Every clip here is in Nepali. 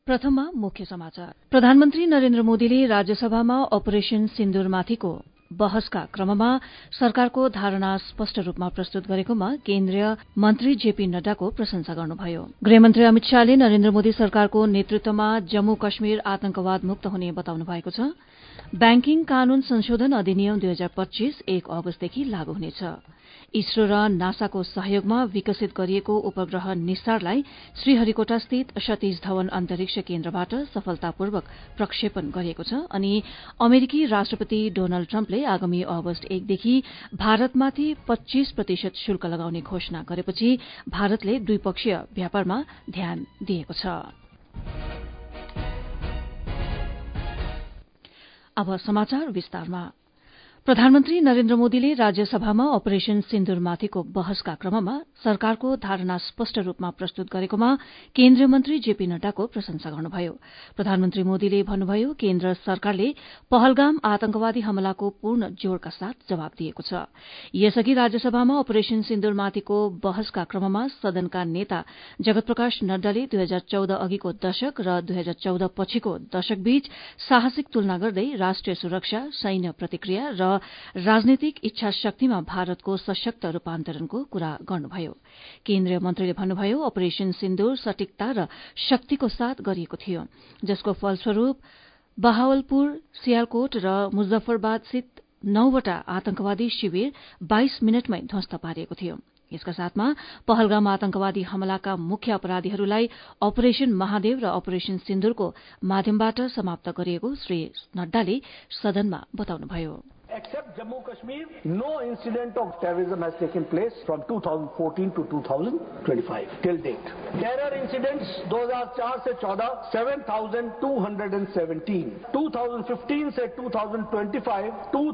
प्रथममा मुख्य समाचार। प्रधानमन्त्री नरेन्द्र मोदीले राज्यसभामा अपरेशन सिन्दूरमाथिको बहसका क्रममा सरकारको धारणा स्पष्ट रूपमा प्रस्तुत गरेकोमा केन्द्रीय मन्त्री जेपी नड्डाको प्रशंसा गर्नुभयो। गृहमन्त्री अमित शाहले नरेन्द्र मोदी सरकारको नेतृत्वमा जम्मू कश्मीर आतंकवाद मुक्त हुने बताउनु भएको छ। ब्याङ्किङ कानून संशोधन अधिनियम 2025 1 अगस्तदेखि लागू हुनेछ। इसरो र नासाको सहयोगमा विकसित गरिएको उपग्रह निस्सारलाई श्रीहरिकोटास्थित सतीश धवन अन्तरिक्ष केन्द्रबाट सफलतापूर्वक प्रक्षेपण गरिएको छ अनि अमेरिकी राष्ट्रपति डोनाल्ड ट्रम्पले आगामी अगस्त 1 देखि भारतमाथि 25% शुल्क लगाउने घोषणा गरेपछि भारतले द्विपक्षीय व्यापारमा ध्यान दिएको छ। अब समाचार विस्तारमा। प्रधानमन्त्री नरेन्द्र मोदीले राज्यसभामा अपरेशन सिन्दूरमाथिको बहसका क्रममा सरकारको धारणा स्पष्ट रूपमा प्रस्तुत गरेकोमा केन्द्रीय मन्त्री जेपी नड्डाको प्रशंसा गर्नुभयो। प्रधानमन्त्री मोदीले भन्नुभयो, केन्द्र सरकारले पहलगाम आतंकवादी हमलाको पूर्ण जोड़का साथ जवाब दिएको छ। यसअघि राज्यसभामा अपरेशन सिन्दूरमाथिको बहसका क्रममा सदनका नेता जगत प्रकाश नड्डाले 2014 अघिको दशक र 2014 पछिको दशकबीच साहसिक तुलना गर्दै राष्ट्रिय सुरक्षा, सैन्य प्रतिक्रिया र राजनीतिक इच्छा शक्तिमा भारतको सशक्त रूपान्तरणको कुरा गर्नुभयो। केन्द्रीय मन्त्रीले भन्नुभयो, अपरेशन सिन्दूर सटीकता र शक्तिको साथ गरिएको थियो, जसको फलस्वरूप बहावलपुर, सियालकोट र मुजफ्फरबाद स्थित 9वटा आतंकवादी शिविर 22 मिनटमै ध्वस्त पारिएको थियो। यसका साथमा पहलगाम आतंकवादी हमलाका मुख्य अपराधीहरूलाई अपरेशन महादेव र अपरेशन सिन्दूरको माध्यमबाट समाप्त गरिएको श्री नड्डाले सदनमा बताउनुभयो। Except Jammu Kashmir, no incident of terrorism has taken place from 2014 to 2025 till date. Terror incidents 2004 से 14 7,217, 2015 से 2025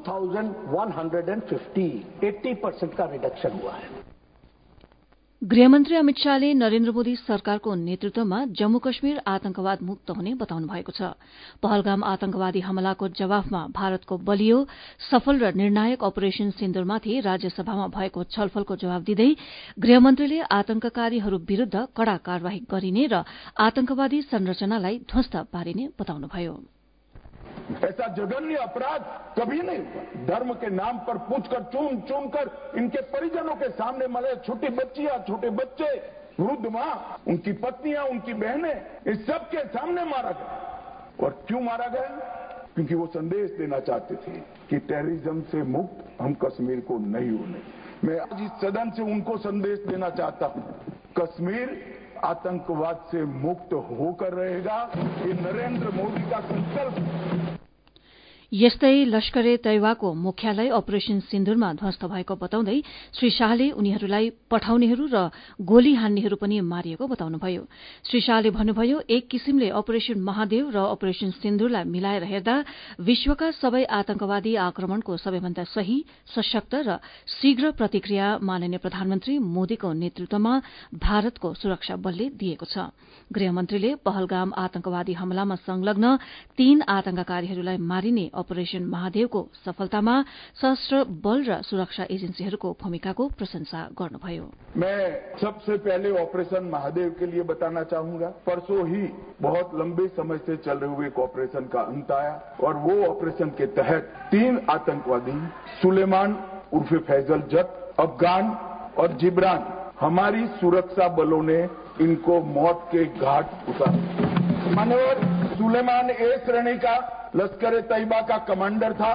2,150, 80% का रिडक्शन हुआ है। गृहमन्त्री अमित शाहले नरेन्द्र मोदी सरकारको नेतृत्वमा जम्मू कश्मीर आतंकवाद मुक्त हुने बताउनु भएको छ। पहलगाम आतंकवादी हमलाको जवाफमा भारतको बलियो, सफल र निर्णायक अपरेशन सिन्दूरमाथि राज्यसभामा भएको छलफलको जवाब दिँदै गृहमन्त्रीले आतंककारीहरू विरूद्ध कड़ा कार्यवाही गरिने र आतंकवादी संरचनालाई ध्वस्त पारिने बताउनुभयो। ऐसा जघन्य अपराध कभी नहीं हुआ। धर्म के नाम पर पूछकर चुन कर इनके परिजनों के सामने मरे छोटी बच्चियां, छोटे बच्चे, वृद्ध मां, उनकी पत्नियां, उनकी बहनें, इस सब के सामने मारा गया। और क्यों मारा गया? क्योंकि वो संदेश देना चाहते थे कि टेररिज्म से मुक्त हम कश्मीर को नहीं होने। मैं आज इस सदन से उनको संदेश देना चाहता हूं, कश्मीर आतंकवाद से मुक्त होकर रहेगा। ये नरेंद्र मोदी का संकल्प। यस्तै लश्करे तैयबाको मुख्यालय अपरेशन सिन्दूरमा ध्वस्त भएको बताउँदै श्री शाहले उनीहरूलाई पठाउनेहरू र गोली हान्नेहरू पनि मारिएको बताउनुभयो। श्री शाहले भन्नुभयो, एक किसिमले अपरेशन महादेव र अपरेशन सिन्दूरलाई मिलाएर हेर्दा विश्वका सबै आतंकवादी आक्रमणको सबैभन्दा सही, सशक्त र शीघ्र प्रतिक्रिया माननीय प्रधानमन्त्री मोदीको नेतृत्वमा भारतको सुरक्षा बलले दिएको छ। गृहमन्त्रीले पहलगाम आतंकवादी हमलामा संलग्न 3 आतंककारीहरूलाई मारिने अपरेशन महादेवको सफलतामा सशस्त्र बल र सुरक्षा एजेन्सीहरूको भूमिकाको प्रशंसा गर्नुभयो। मैं सबसे पहले ऑपरेशन महादेव के लिए बताना चाहूंगा। परसों ही बहुत लंबे समय से चल रहे हुए एक ऑपरेशन का अंत आया और वो ऑपरेशन के तहत 3 आतंकवादी सुलेमान उर्फे फैजल जट, अफगान और जिब्रान, हमारी सुरक्षा बलों ने इनको मौत के घाट उतारा। मानवर सुलेमान ए श्रेणी का लश्कर तैयबा का कमांडर था।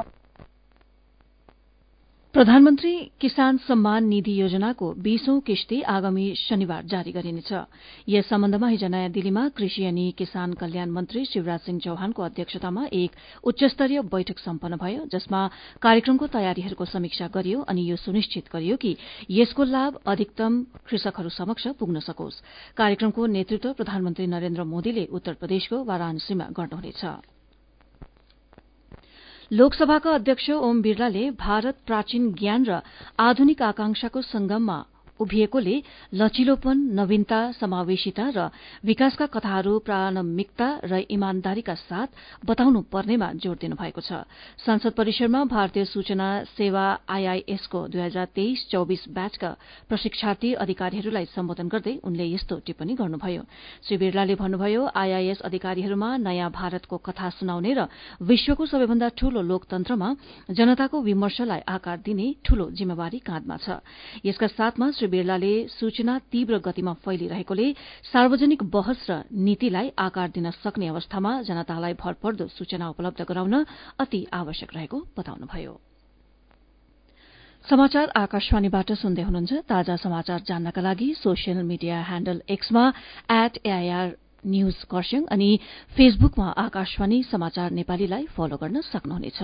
प्रधानमन्त्री किसान सम्मान निधि योजनाको 20औं किस्ती आगामी शनिबार जारी गरिनेछ। यस सम्बन्धमा हिज नयाँ दिल्लीमा कृषि अनि किसान कल्याण मन्त्री शिवराज सिंह चौहानको अध्यक्षतामा एक उच्चस्तरीय बैठक सम्पन्न भयो, जसमा कार्यक्रमको तयारीहरूको समीक्षा गरियो अनि यो सुनिश्चित गरियो कि यसको लाभ अधिकतम कृषकहरू समक्ष पुग्न सकोस्। कार्यक्रमको नेतृत्व प्रधानमन्त्री नरेन्द्र मोदीले उत्तर प्रदेशको वाराणसीमा गर्नुहुनेछ। लोकसभाका अध्यक्ष ओम बिरलाले भारत प्राचीन ज्ञान र आधुनिक आकांक्षाको संगममा उभिएकोले लचिलोपन, नवीनता, समावेशिता र विकासका कथाहरू प्रामाणिकता र इमानदारीका साथ बताउनु पर्नेमा जोड़ दिनुभएको छ। संसद परिसरमा भारतीय सूचना सेवा IIS को 2023-24 ब्याचका प्रशिक्षार्थी अधिकारीहरूलाई सम्बोधन गर्दै उनले यस्तो टिप्पणी गर्नुभयो। श्री बिरलाले भन्नुभयो, IIS अधिकारीहरूमा नयाँ भारतको कथा सुनाउने र विश्वको सबैभन्दा ठूलो लोकतन्त्रमा जनताको विमर्शलाई आकार दिने ठूलो जिम्मेवारी काँधमा छ। यसका साथमा श्री बिरलाले सूचना तीव्र गतिमा फैलिरहेकोले सार्वजनिक बहस र नीतिलाई आकार दिन सक्ने अवस्थामा जनतालाई भरपर्दो सूचना उपलब्ध गराउन अति आवश्यक रहेको बताउनुभयो। समाचार आकाशवाणीबाट सुन्दै हुनुहुन्छ। ताजा समाचार जान्नका लागि सोसियल मिडिया ह्याण्डल एक्समा @AIR न्यूज खरसाङ अनि फेसबुकमा आकाशवाणी समाचार नेपालीलाई फलो गर्न सक्नुहुनेछ।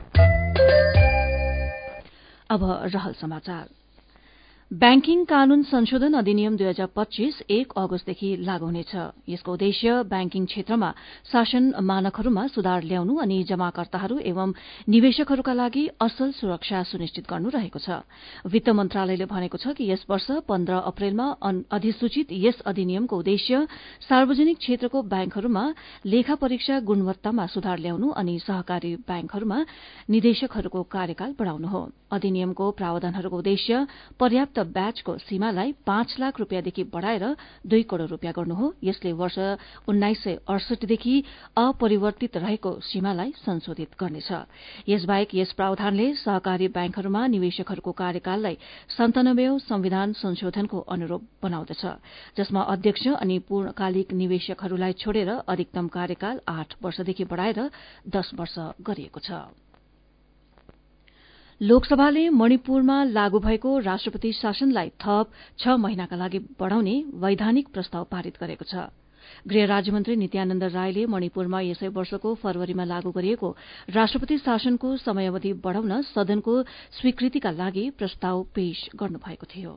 अब रहल समाचार। ब्याङ्किङ कानून संशोधन अधिनियम 2025 1 अगस्तदेखि लागू हुनेछ। यसको उद्देश्य ब्याङ्किङ क्षेत्रमा शासन मानकहरूमा सुधार ल्याउनु अनि जमाकर्ताहरू एवं निवेशकहरूका लागि असल सुरक्षा सुनिश्चित गर्नु रहेको छ। वित्त मन्त्रालयले भनेको छ कि यस वर्ष 15 अप्रेलमा अधिसूचित यस अधिनियमको उद्देश्य सार्वजनिक क्षेत्रको ब्याङ्कहरूमा लेखा परीक्षा गुणवत्तामा सुधार ल्याउनु अनि सहकारी ब्याङ्कहरूमा निदेशकहरूको कार्यकाल बढ़ाउनु हो। अधिनियमको प्रावधानहरूको उद्देश्य पर्याप्त ब्याजको सीमालाई 5 लाख रूपियाँदेखि बढ़ाएर 2 करोड़ रूपियाँ गर्नु हो। यसले वर्ष 1968 देखि अपरिवर्तित रहेको सीमालाई संशोधित गर्नेछ। यसबाहेक यस प्रावधानले सहकारी ब्याङ्कहरूमा निवेशकहरूको कार्यकाललाई 97औं संविधान संशोधनको अनुरूप बनाउँदछ, जसमा अध्यक्ष अनि पूर्णकालिक निवेशकहरूलाई छोडेर अधिकतम कार्यकाल 8 वर्षदेखि बढ़ाएर 10 वर्ष गरिएको छ। लोकसभाले मणिपुरमा लागू भएको राष्ट्रपति शासनलाई थप 6 महिनाका लागि बढ़ाउने वैधानिक प्रस्ताव पारित गरेको छ। गृह राज्यमन्त्री नित्यानन्द रायले मणिपुरमा यसै वर्षको फरवरीमा लागू गरिएको राष्ट्रपति शासनको समयावधि बढ़ाउन सदनको स्वीकृतिका लागि प्रस्ताव पेश गर्नुभएको थियो।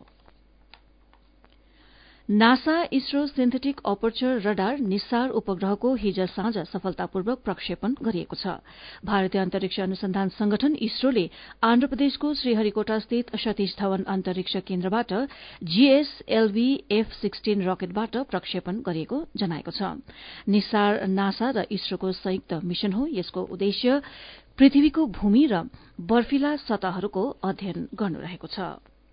NASA ISRO synthetic aperture radar NISAR उपग्रहको हिज साँझ सफलतापूर्वक प्रक्षेपण गरिएको छ। भारतीय अन्तरिक्ष अनुसन्धान संगठन इसरोले आन्ध्र प्रदेशको श्रीहरिकोटा स्थित सतीश धवन अन्तरिक्ष केन्द्रबाट GSLV F-16 रकेटबाट प्रक्षेपण गरिएको जनाएको छ। निस्सार नासा र इसरोको संयुक्त मिशन हो। यसको उद्देश्य पृथ्वीको भूमि र बर्फिला सतहहरूको अध्ययन गर्नु रहेको छ।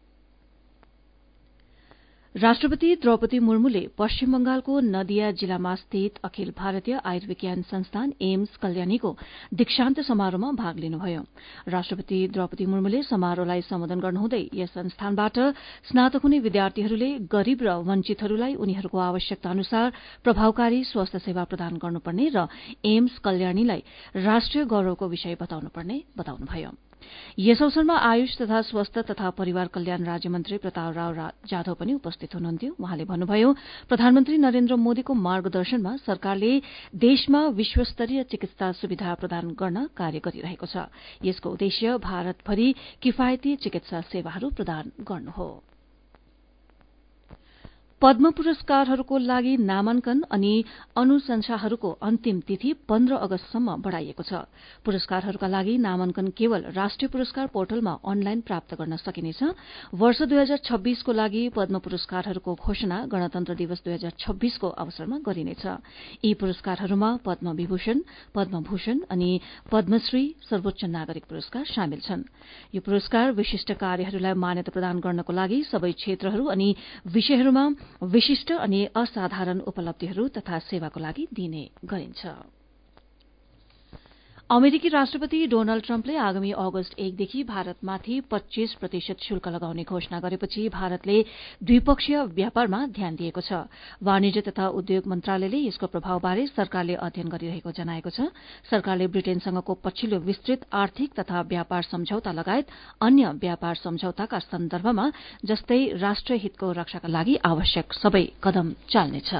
राष्ट्रपति द्रौपदी मुर्मुले पश्चिम बंगालको नदिया जिल्लामा स्थित अखिल भारतीय आयुर्विज्ञान संस्थान एम्स कल्याणीको दीक्षान्त समारोहमा भाग लिनुभयो। राष्ट्रपति द्रौपदी मुर्मुले समारोहलाई सम्बोधन गर्नुहुँदै यस संस्थानबाट स्नातक हुने विद्यार्थीहरूले गरीब र वञ्चितहरूलाई उनीहरूको आवश्यकता अनुसार प्रभावकारी स्वास्थ्य सेवा प्रदान गर्नुपर्ने र एम्स कल्याणीलाई राष्ट्रिय गौरवको विषय बताउनुपर्ने बताउनुभयो। यस अवसरमा आयुष तथा स्वास्थ्य तथा परिवार कल्याण राज्यमन्त्री प्रतापराव जाधव पनि उपस्थित हुनुहुन्थ्यो। उहाँले भन्नुभयो, प्रधानमन्त्री नरेन्द्र मोदीको मार्गदर्शनमा सरकारले देशमा विश्वस्तरीय चिकित्सा सुविधा प्रदान गर्न कार्य गरिरहेको छ। यसको उद्देश्य भारतभरि किफायती चिकित्सा सेवाहरू प्रदान गर्नु हो। पद्म पुरस्कारहरूको लागि नामाङ्कन अनि अनुशंसाहरूको अन्तिम तिथि 15 अगस्तसम्म बढ़ाइएको छ। पुरस्कारहरूका लागि नामाङ्कन केवल राष्ट्रिय पुरस्कार पोर्टलमा अनलाइन प्राप्त गर्न सकिनेछ। वर्ष 2026 को लागि पद्म पुरस्कारहरूको घोषणा गणतन्त्र दिवस 2026 को अवसरमा गरिनेछ। यी पुरस्कारहरूमा पद्म विभूषण, पद्मभूषण अनि पद्मश्री सर्वोच्च नागरिक पुरस्कार सामेल छन्। यो पुरस्कार विशिष्ट कार्यहरूलाई मान्यता प्रदान गर्नको लागि सबै क्षेत्रहरू अनि विषयहरूमा विशिष्ट अनि असाधारण उपलब्धिहरू तथा सेवाको लागि दिने गरिन्छ। अमेरिकी राष्ट्रपति डोनाल्ड ट्रम्पले आगामी अगस्त 1 देखि भारतमाथि 25% शुल्क लगाउने घोषणा गरेपछि भारतले द्विपक्षीय व्यापारमा ध्यान दिएको छ। वाणिज्य तथा उद्योग मन्त्रालयले यसको प्रभावबारे सरकारले अध्ययन गरिरहेको जनाएको छ। सरकारले ब्रिटेनसँगको पछिल्लो विस्तृत आर्थिक तथा व्यापार सम्झौता लगायत अन्य व्यापार सम्झौताका सन्दर्भमा जस्तै राष्ट्रिय हितको रक्षाका लागि आवश्यक सबै कदम चाल्नेछ।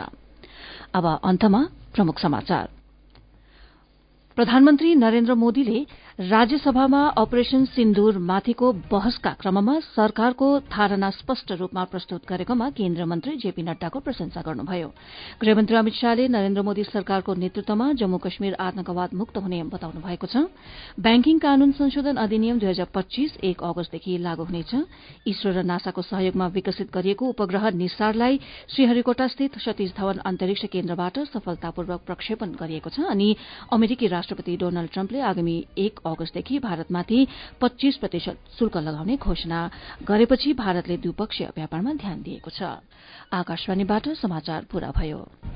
अब अन्तमा प्रमुख समाचार। प्रधानमन्त्री नरेन्द्र मोदीले राज्यसभामा अपरेशन सिन्दूर माथिको बहसका क्रममा सरकारको धारणा स्पष्ट रूपमा प्रस्तुत गरेकोमा केन्द्रीय मन्त्री जेपी नड्डाको प्रशंसा गर्नुभयो। गृहमन्त्री अमित शाहले नरेन्द्र मोदी सरकारको नेतृत्वमा जम्मू कश्मीर आतंकवाद मुक्त हुने बताउनु भएको छ। ब्याङ्किङ कानून संशोधन अधिनियम 2025 1 अगस्तदेखि लागू हुनेछ। इसरो र नासाको सहयोगमा विकसित गरिएको उपग्रह निसारलाई श्रीहरिकोटास्थित सतीश धवन अन्तरिक्ष केन्द्रबाट सफलतापूर्वक प्रक्षेपण गरिएको छ अनि अमेरिकी राष्ट्रपति डोनाल्ड ट्रम्पले आगामी 1 अगस्तदेखि भारतमाथि 25% शुल्क लगाउने घोषणा गरेपछि भारतले द्विपक्षीय व्यापारमा ध्यान दिएको छ। आकाशवाणीबाट समाचार पूरा भयो।